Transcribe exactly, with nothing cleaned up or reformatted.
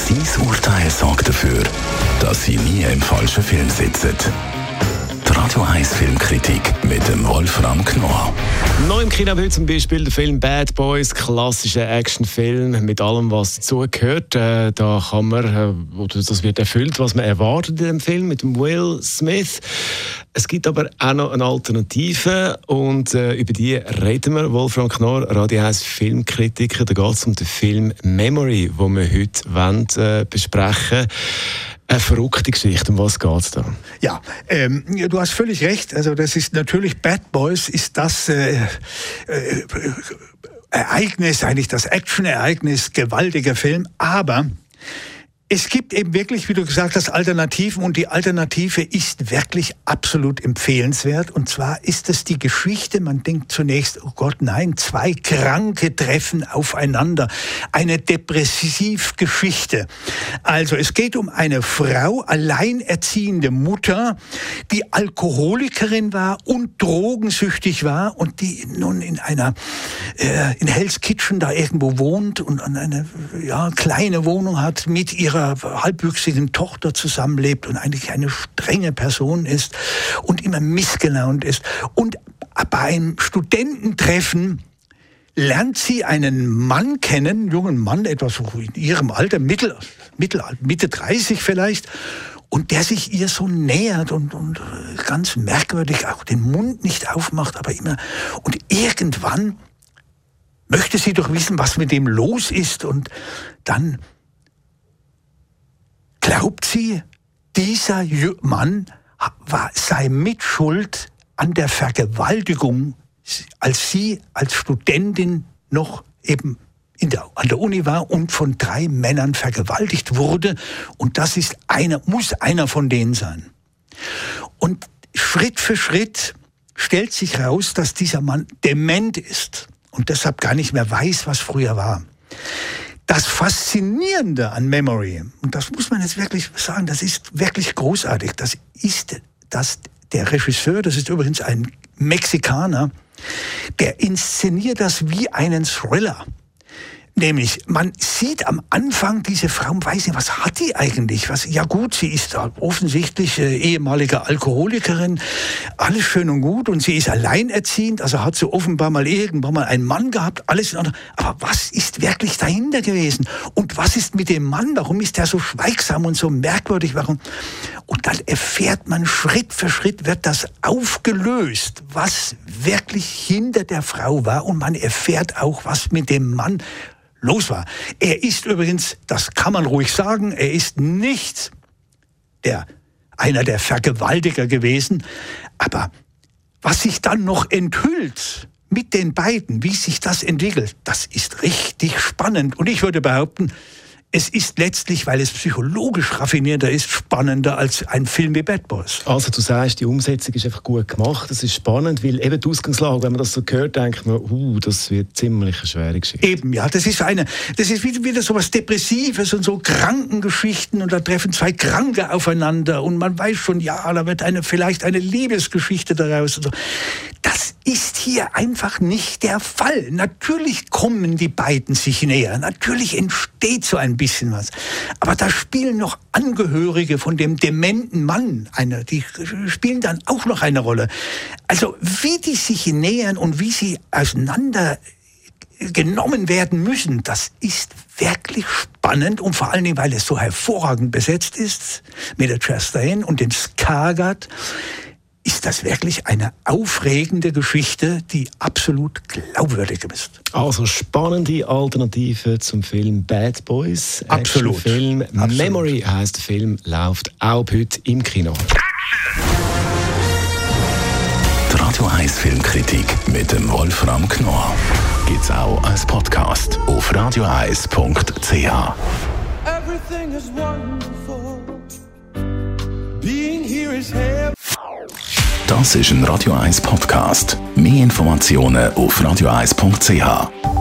Sein Urteil sorgt dafür, dass Sie nie im falschen Film sitzen. Die Radio eins Filmkritik mit dem Wolfram Knorr. Neu im Kino heute zum Beispiel der Film Bad Boys, klassischer Actionfilm mit allem, was dazugehört. Äh, da kann man, äh, oder das wird erfüllt, was man erwartet in dem Film mit dem Will Smith. Es gibt aber auch noch eine Alternative und äh, über die reden wir. Wolfram Knorr, Radio eins Filmkritiker. Da geht es um den Film Memory, den wir heute wollen, äh, besprechen. Eine verrückte Geschichte. Um was geht es da? Ja, ähm, du hast völlig recht. Also das ist natürlich, Bad Boys ist das äh, äh, Ereignis, eigentlich das Action-Ereignis, gewaltiger Film. Aber es gibt eben wirklich, wie du gesagt hast, Alternativen, und die Alternative ist wirklich absolut empfehlenswert. Und zwar ist es die Geschichte, man denkt zunächst, oh Gott, nein, zwei Kranke treffen aufeinander. Eine Depressivgeschichte. Also es geht um eine Frau, alleinerziehende Mutter, die Alkoholikerin war und drogensüchtig war und die nun in einer, äh, in Hell's Kitchen da irgendwo wohnt und eine ja, kleine Wohnung hat, mit ihrer halbwüchsigen Tochter zusammenlebt und eigentlich eine strenge Person ist und immer missgelaunt ist. Und bei einem Studententreffen lernt sie einen Mann kennen, einen jungen Mann, etwas so in ihrem Alter, Mittel, Mittel, Mitte dreißig vielleicht, und der sich ihr so nähert und, und ganz merkwürdig auch den Mund nicht aufmacht, aber immer. Und irgendwann möchte sie doch wissen, was mit dem los ist, und dann glaubt sie, dieser Mann war, sei mitschuld an der Vergewaltigung, als sie als Studentin noch eben in der, an der Uni war und von drei Männern vergewaltigt wurde. Und das ist einer, muss einer von denen sein. Und Schritt für Schritt stellt sich raus, dass dieser Mann dement ist und deshalb gar nicht mehr weiß, was früher war. Das Faszinierende an Memory, und das muss man jetzt wirklich sagen, das ist wirklich großartig, das ist, dass der Regisseur, das ist übrigens ein Mexikaner, der inszeniert das wie einen Thriller. Nämlich, man sieht am Anfang diese Frau, weiß nicht, was hat die eigentlich? Was, ja gut, sie ist offensichtlich äh, ehemalige Alkoholikerin, alles schön und gut, und sie ist alleinerziehend, also hat sie offenbar mal irgendwann mal einen Mann gehabt, alles in Ordnung. Aber was ist wirklich dahinter gewesen? Und was ist mit dem Mann? Warum ist der so schweigsam und so merkwürdig? Warum? Und dann erfährt man, Schritt für Schritt wird das aufgelöst, was wirklich hinter der Frau war, und man erfährt auch, was mit dem Mann los war. Er ist übrigens, das kann man ruhig sagen, er ist nicht der, einer der Vergewaltiger gewesen, aber was sich dann noch enthüllt mit den beiden, wie sich das entwickelt, das ist richtig spannend. Und ich würde behaupten, es ist letztlich, weil es psychologisch raffinierter ist, spannender als ein Film wie Bad Boys. Also du sagst, die Umsetzung ist einfach gut gemacht, es ist spannend, weil eben die Ausgangslage, wenn man das so hört, denkt man, uh, das wird ziemlich eine schwere Geschichte. Eben, ja, das ist eine, das ist wieder, wieder so was Depressives und so Krankengeschichten, und da treffen zwei Kranke aufeinander und man weiß schon, ja, da wird eine, vielleicht eine Liebesgeschichte daraus und so. Das ist hier einfach nicht der Fall. Natürlich kommen die beiden sich näher, natürlich entsteht so ein bisschen was. Aber da spielen noch Angehörige von dem dementen Mann, eine, die spielen dann auch noch eine Rolle. Also wie die sich nähern und wie sie auseinander genommen werden müssen, das ist wirklich spannend, und vor allen Dingen, weil es so hervorragend besetzt ist mit der Chastain und dem Skarsgård, ist das wirklich eine aufregende Geschichte, die absolut glaubwürdig ist. Also spannende Alternative zum Film Bad Boys. Absolut. Film Absolut. Memory heisst der Film, läuft auch heute im Kino. Die Radio eins Filmkritik mit dem Wolfram Knorr gibt's auch als Podcast auf radio eins punkt c h. Everything is wonderful. Being here is heaven. Das ist ein Radio eins Podcast. Mehr Informationen auf radio eins punkt c h.